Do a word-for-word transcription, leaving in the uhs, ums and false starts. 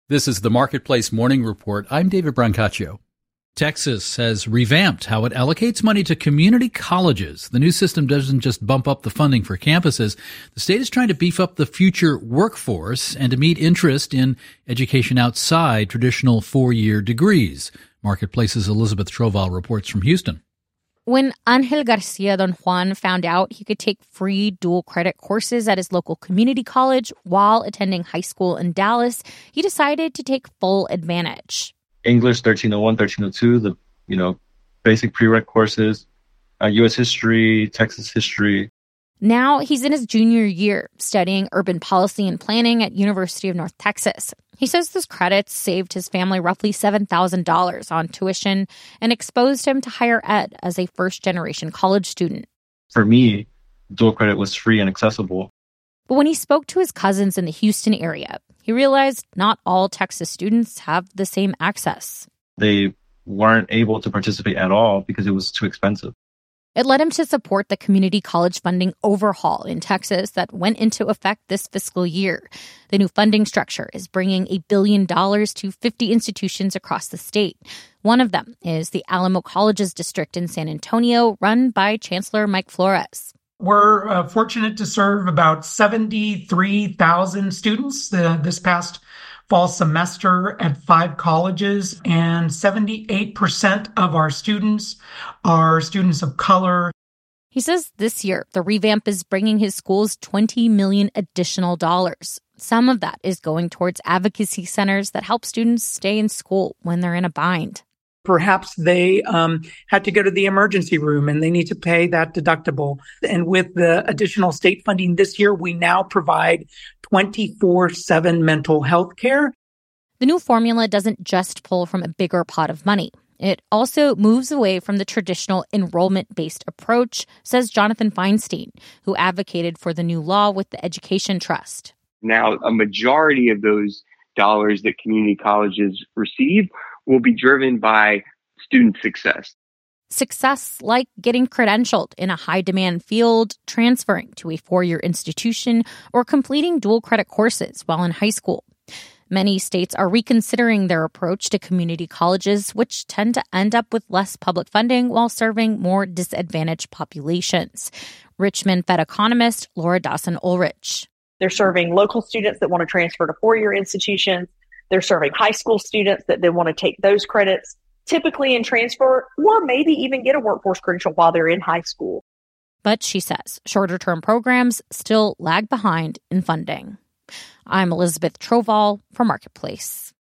This is the Marketplace Morning Report. I'm David Brancaccio. Texas has revamped how it allocates money to community colleges. The new system doesn't just bump up the funding for campuses. The state is trying to beef up the future workforce and to meet interest in education outside traditional four-year degrees. Marketplace's Elizabeth Troval reports from Houston. When Angel Garcia Don Juan found out he could take free dual credit courses at his local community college while attending high school in Dallas, he decided to take full advantage. English thirteen oh one, thirteen oh two, the, you know, basic prereq courses, uh, U S history, Texas history. Now he's in his junior year studying urban policy and planning at University of North Texas. He says those credits saved his family roughly seven thousand dollars on tuition and exposed him to higher ed as a first-generation college student. For me, dual credit was free and accessible. But when he spoke to his cousins in the Houston area, he realized not all Texas students have the same access. They weren't able to participate at all because it was too expensive. It led him to support the community college funding overhaul in Texas that went into effect this fiscal year. The new funding structure is bringing a billion dollars to fifty institutions across the state. One of them is the Alamo Colleges District in San Antonio, run by Chancellor Mike Flores. We're uh, fortunate to serve about seventy-three thousand students uh, this past fall semester at five colleges, and seventy-eight percent of our students are students of color. He says this year, the revamp is bringing his schools twenty million dollars additional dollars. Some of that is going towards advocacy centers that help students stay in school when they're in a bind. Perhaps they um, had to go to the emergency room and they need to pay that deductible. And with the additional state funding this year, we now provide twenty-four seven mental health care. The new formula doesn't just pull from a bigger pot of money. It also moves away from the traditional enrollment-based approach, says Jonathan Feinstein, who advocated for the new law with the Education Trust. Now, a majority of those dollars that community colleges receive will be driven by student success. Success like getting credentialed in a high-demand field, transferring to a four-year institution, or completing dual credit courses while in high school. Many states are reconsidering their approach to community colleges, which tend to end up with less public funding while serving more disadvantaged populations. Richmond Fed economist Laura Dawson-Ulrich. They're serving local students that want to transfer to four-year institutions. They're serving high school students that they want to take those credits, typically in transfer, or maybe even get a workforce credential while they're in high school. But she says shorter-term programs still lag behind in funding. I'm Elizabeth Troval for Marketplace.